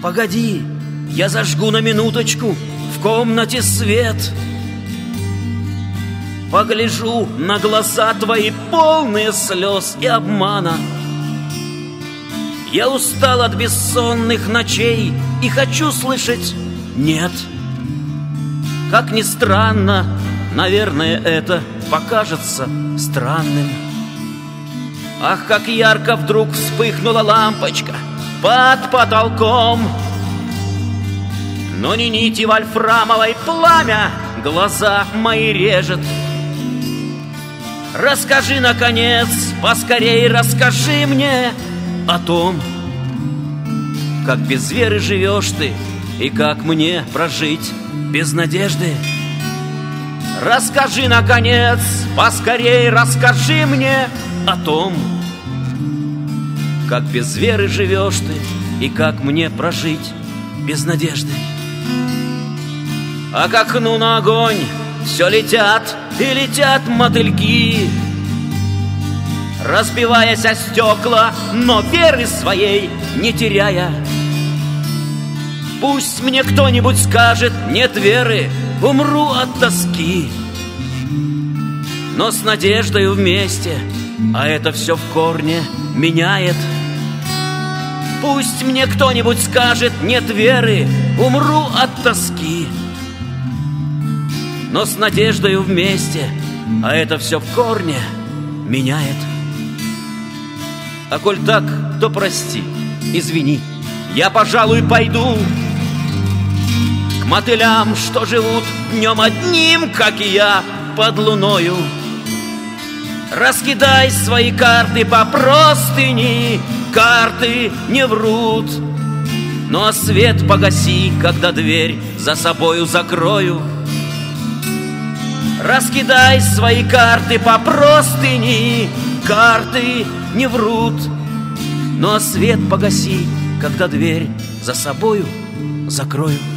Погоди, я зажгу на минуточку в комнате свет. Погляжу на глаза твои, полные слез и обмана. Я устал от бессонных ночей и хочу слышать «нет». Как ни странно, наверное, это покажется странным. Ах, как ярко вдруг вспыхнула лампочка под потолком. Но не нити вольфрамовой пламя глаза мои режет. Расскажи, наконец, поскорей расскажи мне о том, как без веры живешь ты и как мне прожить без надежды. Расскажи, наконец, поскорей расскажи мне о том, как без веры живешь ты и как мне прожить без надежды. А к окну на огонь все летят и летят мотыльки, разбиваясь о стекла, но веры своей не теряя. Пусть мне кто-нибудь скажет «нет веры», умру от тоски. Но с надеждою вместе, а это все в корне меняет. Пусть мне кто-нибудь скажет «нет веры», умру от тоски. Но с надеждою вместе, а это все в корне меняет. А коль так, то прости, извини, я, пожалуй, пойду к мотылям, что живут днем одним, как и я, под луною. Раскидай свои карты по простыни, карты не врут. Ну а свет погаси, когда дверь за собою закрою. Раскидай свои карты по простыни, карты не врут. Ну а свет погаси, когда дверь за собою закрою.